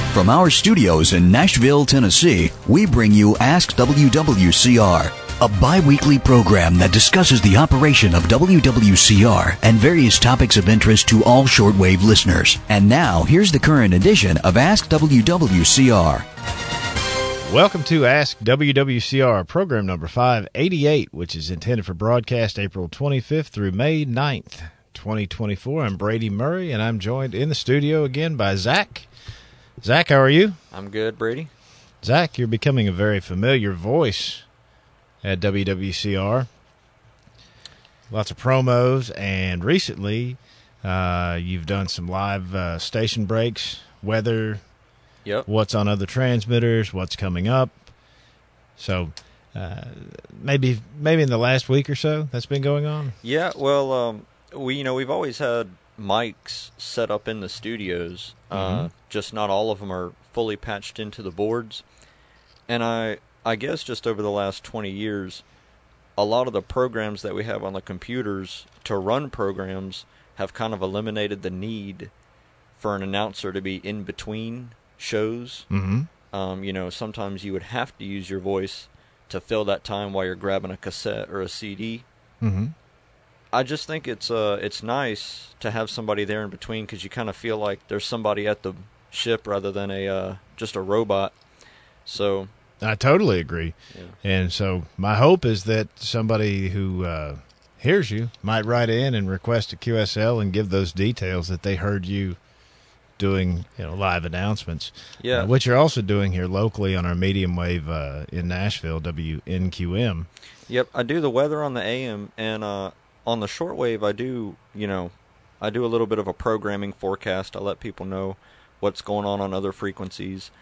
From our studios in Nashville, Tennessee, we bring you Ask WWCR, a bi-weekly program that discusses the operation of WWCR and various topics of interest to all shortwave listeners. And now, here's the current edition of Ask WWCR. Welcome to Ask WWCR, program number 588, which is intended for broadcast April 25th through May 9th, 2024. I'm Brady Murray, and I'm joined in the studio again by Zach. Zach, how are you? I'm good, Brady. Zach, you're becoming a very familiar voice at WWCR. Lots of promos, and recently you've done some live station breaks, weather, what's on other transmitters, what's coming up. So maybe in the last week or so that's been going on? Yeah, well, we've always had mics set up in the studios. Just not all of them are fully patched into the boards. And I guess just over the last 20 years, a lot of the programs that we have on the computers to run programs have kind of eliminated the need for an announcer to be in between shows. Sometimes you would have to use your voice to fill that time while you're grabbing a cassette or a CD. I just think it's nice to have somebody there in between, because you kind of feel like there's somebody at the ship rather than just a robot. So I totally agree. Yeah. And so my hope is that somebody who hears you might write in and request a QSL and give those details that they heard you doing, live announcements. Yeah, which you're also doing here locally on our medium wave in Nashville, WNQM. Yep, I do the weather on the AM, and on the shortwave, I do a little bit of a programming forecast. I let people know what's going on other frequencies.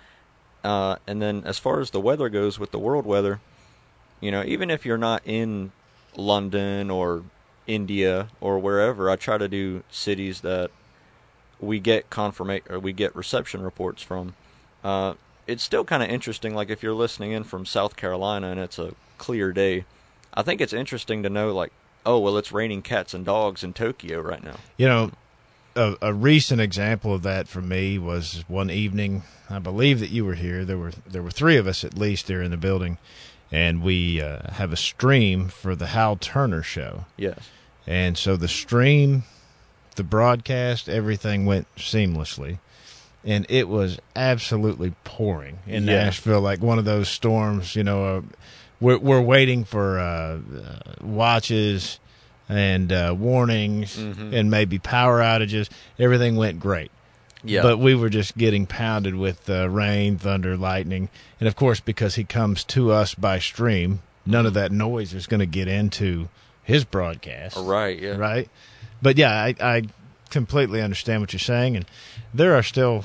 And then as far as the weather goes with the world weather, even if you're not in London or India or wherever, I try to do cities that we get reception reports from. It's still kind of interesting, like if you're listening in from South Carolina and it's a clear day, I think it's interesting to know, like, oh, well, it's raining cats and dogs in Tokyo right now. A recent example of that for me was one evening. I believe that you were here. There were three of us at least there in the building, and we have a stream for the Hal Turner show. Yes. And so the stream, the broadcast, everything went seamlessly, and it was absolutely pouring in Nashville, like one of those storms. We're waiting for watches and warnings and maybe power outages. Everything went great. Yeah. But we were just getting pounded with rain, thunder, lightning. And, of course, because he comes to us by stream, none of that noise is going to get into his broadcast. Right, yeah. Right? But, yeah, I completely understand what you're saying. And there are still,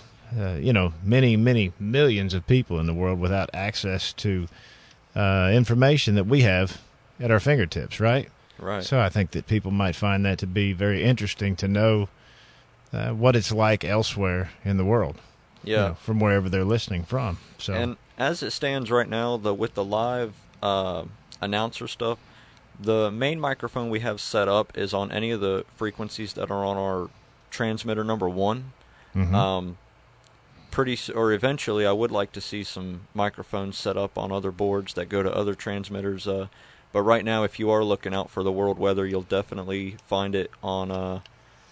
many, many millions of people in the world without access to information that we have at our fingertips, right? Right. So I think that people might find that to be very interesting to know what it's like elsewhere in the world. Yeah. From wherever they're listening from. So, and as it stands right now, with the live announcer stuff, the main microphone we have set up is on any of the frequencies that are on our transmitter number 1. Eventually, I would like to see some microphones set up on other boards that go to other transmitters. But right now, if you are looking out for the world weather, you'll definitely find it on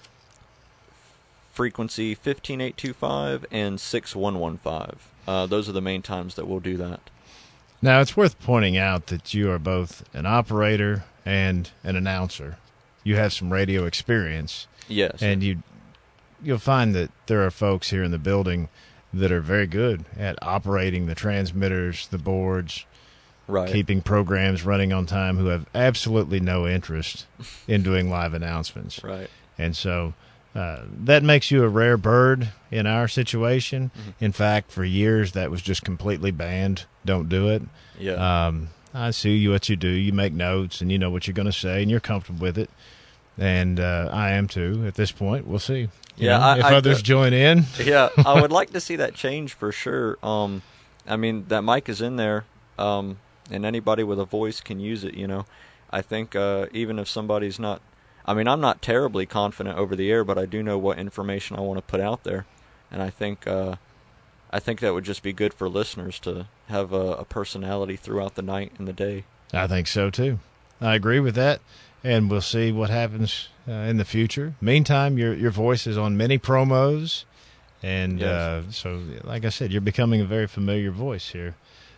frequency 15825 and 6115. Those are the main times that we'll do that. Now, it's worth pointing out that you are both an operator and an announcer. You have some radio experience. Yes. And you'll find that there are folks here in the building that are very good at operating the transmitters, the boards, keeping programs running on time, who have absolutely no interest in doing live announcements. Right. And so that makes you a rare bird in our situation. In fact, for years, that was just completely banned. Don't do it. Yeah. I see what you do. You make notes, and you know what you're going to say, and you're comfortable with it. And I am, too, at this point. We'll see. If others join in. Yeah, I would like to see that change for sure. That mic is in there. And anybody with a voice can use it, I think even if somebody's not... I'm not terribly confident over the air, but I do know what information I want to put out there. And I think I think that would just be good for listeners to have a personality throughout the night and the day. I think so, too. I agree with that, and we'll see what happens in the future. Meantime, your voice is on many promos, and Yes. so, like I said, you're becoming a very familiar voice here.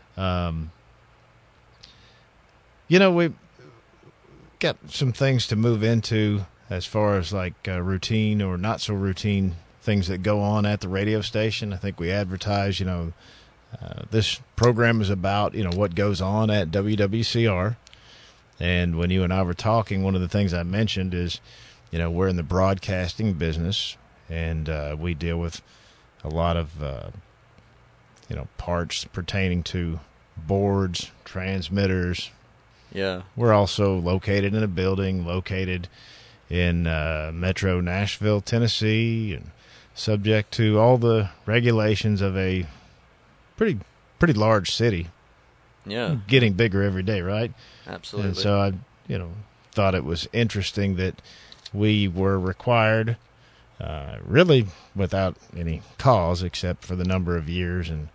We've got some things to move into as far as like routine or not so routine things that go on at the radio station. I think we advertise, this program is about, what goes on at WWCR. And when you and I were talking, one of the things I mentioned is, we're in the broadcasting business, and we deal with a lot of, parts pertaining to boards, transmitters. Yeah. We're also located in a building located in Metro Nashville, Tennessee, and subject to all the regulations of a pretty large city. Yeah. Getting bigger every day, right? Absolutely. And so I, thought it was interesting that we were required, really without any cause except for the number of years and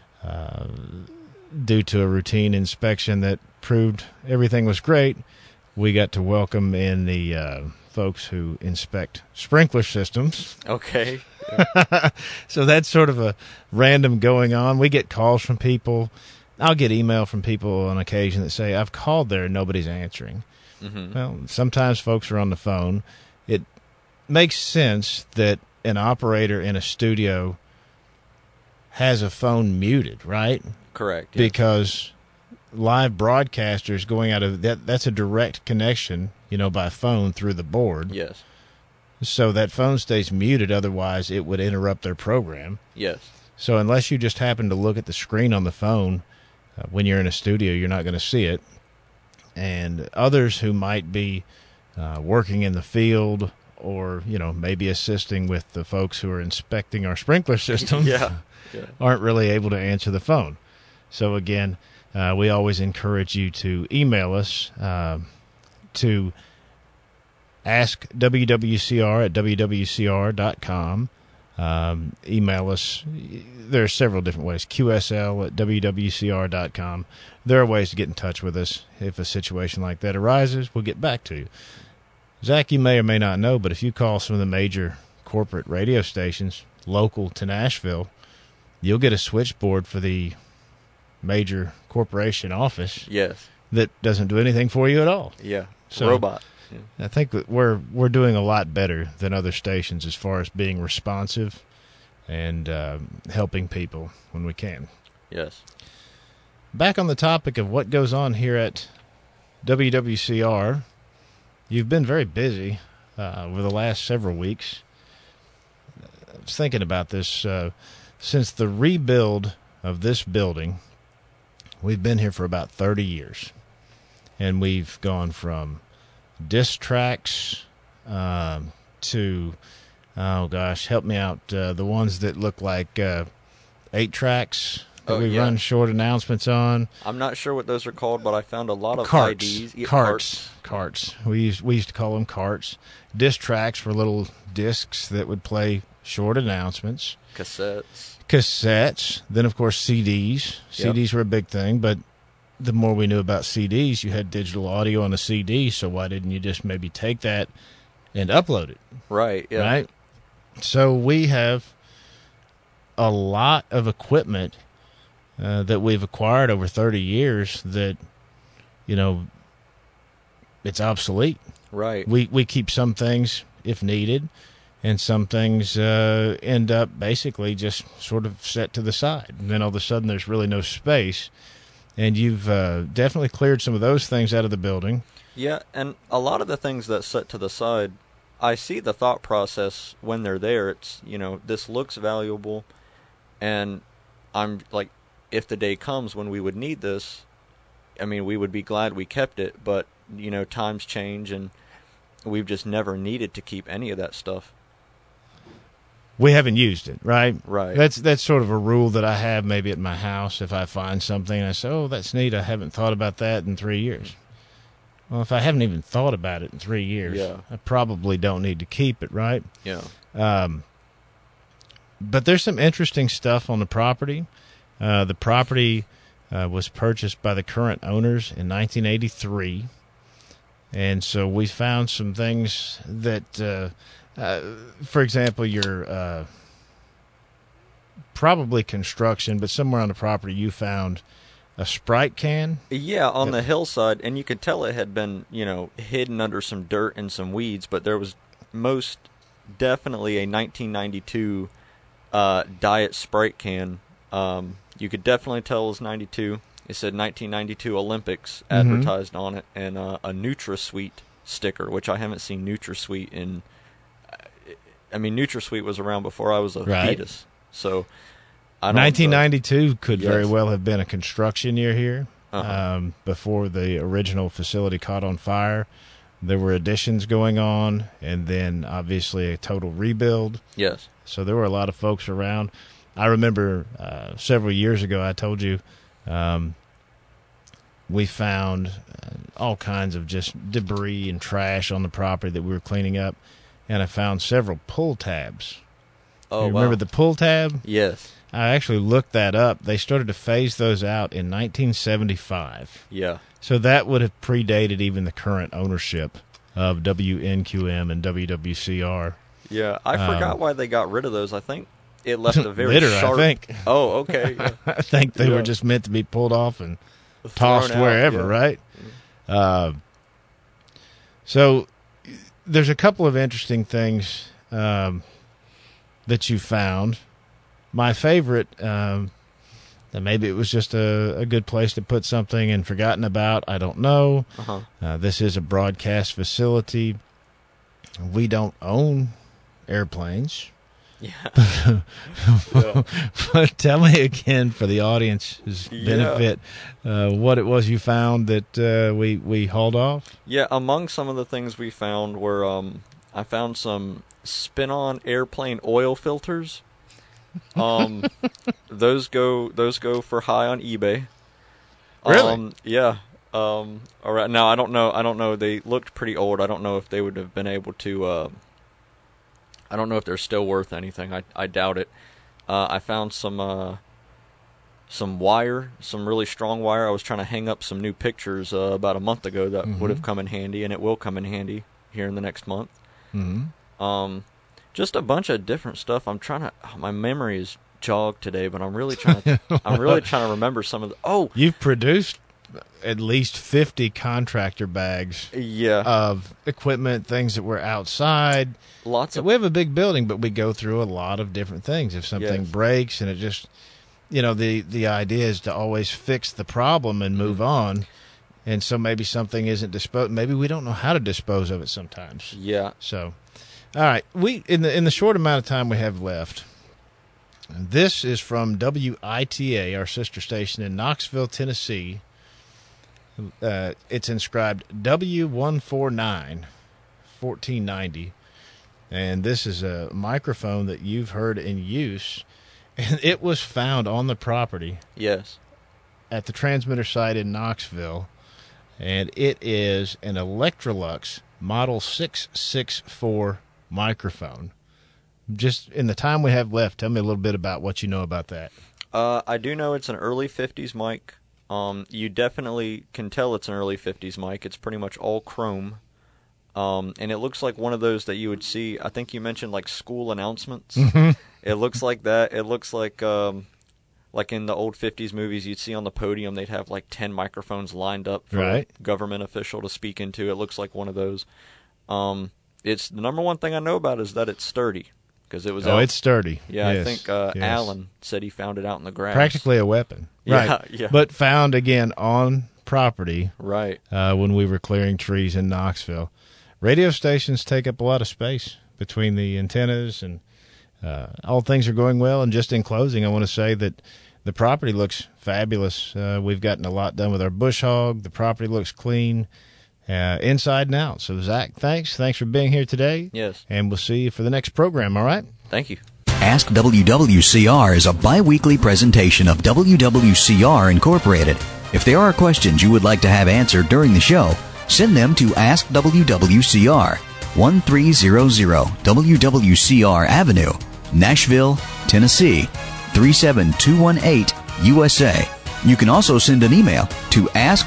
due to a routine inspection that proved everything was great, we got to welcome in the folks who inspect sprinkler systems. Okay. So that's sort of a random going on. We get calls from people. I'll get email from people on occasion that say, I've called there and nobody's answering. Mm-hmm. Well, sometimes folks are on the phone. It makes sense that an operator in a studio has a phone muted, right? Correct. Yes. Because live broadcasters going out of that's a direct connection, by phone through the board. Yes. So that phone stays muted, otherwise it would interrupt their program. Yes. So unless you just happen to look at the screen on the phone when you're in a studio, you're not going to see it. And others who might be working in the field or, maybe assisting with the folks who are inspecting our sprinkler system Yeah. aren't really able to answer the phone. So again, we always encourage you to email us to askwwcr@wwcr.com. Email us. There are several different ways. QSL@wwcr.com. There are ways to get in touch with us. If a situation like that arises, we'll get back to you. Zach, you may or may not know, but if you call some of the major corporate radio stations local to Nashville, you'll get a switchboard for the major corporation office. Yes. That doesn't do anything for you at all. Yeah. So, robot. Yeah. I think that we're doing a lot better than other stations as far as being responsive and helping people when we can. Yes. Back on the topic of what goes on here at WWCR, you've been very busy over the last several weeks. I was thinking about this. Since the rebuild of this building, we've been here for about 30 years. And we've gone from disc tracks to, oh gosh, help me out, the ones that look like 8 tracks that we run short announcements on. I'm not sure what those are called, but I found a lot of Carts. IDs. Yeah, Carts. We used to call them carts. Disc tracks were little discs that would play short announcements. Cassettes. Then, of course, CDs. Yep. CDs were a big thing, but the more we knew about CDs, you had digital audio on a CD, so why didn't you just maybe take that and upload it? Right, yeah. Right? So we have a lot of equipment that we've acquired over 30 years that, it's obsolete. Right. We keep some things if needed, and some things end up basically just sort of set to the side. And then all of a sudden there's really no space. And you've definitely cleared some of those things out of the building. Yeah, and a lot of the things that set to the side, I see the thought process when they're there. It's, this looks valuable, and I'm like, if the day comes when we would need this, we would be glad we kept it, but, times change, and we've just never needed to keep any of that stuff. We haven't used it, right? Right. That's sort of a rule that I have maybe at my house. If I find something and I say, oh, that's neat, I haven't thought about that in 3 years. Well, if I haven't even thought about it in 3 years, I probably don't need to keep it, right? Yeah. But there's some interesting stuff on the property. The property was purchased by the current owners in 1983. And so we found some things that, for example, your probably construction, but somewhere on the property you found a Sprite can. Yeah, on the hillside, and you could tell it had been, hidden under some dirt and some weeds, but there was most definitely a 1992 Diet Sprite can. You could definitely tell it was 92. It said 1992 Olympics advertised on it, and a NutraSweet sticker, which I haven't seen NutraSweet in. I mean, NutraSweet was around before I was a fetus, so. 1992 could very well have been a construction year here. Before the original facility caught on fire. There were additions going on, and then obviously a total rebuild. Yes. So there were a lot of folks around. I remember several years ago I told you we found all kinds of just debris and trash on the property that we were cleaning up, and I found several pull tabs. Oh, you remember the pull tab? Yes. I actually looked that up. They started to phase those out in 1975. Yeah. So that would have predated even the current ownership of WNQM and WWCR. Yeah, I forgot why they got rid of those. I think it left a very litter, sharp... I think. Oh, okay. Yeah. I think they were just meant to be pulled off and tossed wherever, right? So there's a couple of interesting things that you found. My favorite, and maybe it was just a good place to put something and forgotten about, I don't know. This is a broadcast facility. We don't own airplanes. Yeah. But tell me again, for the audience's benefit, what it was you found that we hauled off? Yeah, among some of the things we found were I found some spin-on airplane oil filters. Those go for high on eBay. Really? Yeah. All right. Now I don't know. They looked pretty old. I don't know if they would have been able to. I don't know if they're still worth anything. I doubt it. I found some wire, some really strong wire. I was trying to hang up some new pictures about a month ago that would have come in handy, and it will come in handy here in the next month. Just a bunch of different stuff. I'm trying to. My memory is jogged today, but I'm really trying to. I'm really trying to remember some of the. Oh, you've produced at least 50 contractor bags. Yeah. Of equipment, things that were outside. Lots of. We have a big building, but we go through a lot of different things. If something breaks, and it just, the idea is to always fix the problem and move on. And so maybe something isn't disposed. Maybe we don't know how to dispose of it sometimes. Yeah. So. All right, we in the short amount of time we have left, this is from WITA, our sister station in Knoxville, Tennessee. It's inscribed W149 1490, and this is a microphone that you've heard in use, and it was found on the property. Yes. At the transmitter site in Knoxville, and it is an Electrolux Model 664 microphone. Just in the time we have left, tell me a little bit about what you know about that. I do know it's an early 50s mic. You definitely can tell it's an early 50s mic. It's pretty much all chrome. And it looks like one of those that you would see, I think you mentioned like school announcements. It looks like that. It looks like in the old 50s movies you'd see on the podium, they'd have like 10 microphones lined up for a government official to speak into. It looks like one of those. It's the number one thing I know about is that it's sturdy, because it was. It's sturdy. Yeah, yes. I think Alan said he found it out in the grass. Practically a weapon, right? Yeah. But found again on property, right? When we were clearing trees in Knoxville. Radio stations take up a lot of space between the antennas, and all things are going well. And just in closing, I want to say that the property looks fabulous. We've gotten a lot done with our bush hog. The property looks clean. Inside and out. So, Zach, thanks for being here today. Yes. And we'll see you for the next program, all right? Thank you. Ask WWCR is a bi-weekly presentation of WWCR Incorporated. If there are questions you would like to have answered during the show, send them to Ask WWCR, 1300 WWCR Avenue, Nashville, Tennessee 37218 USA. You can also send an email to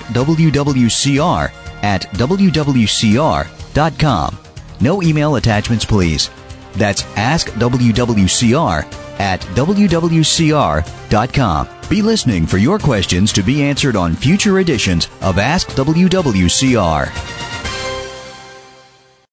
askwwcr@wwcr.com. No email attachments, please. That's askwwcr@wwcr.com. Be listening for your questions to be answered on future editions of Ask WWCR.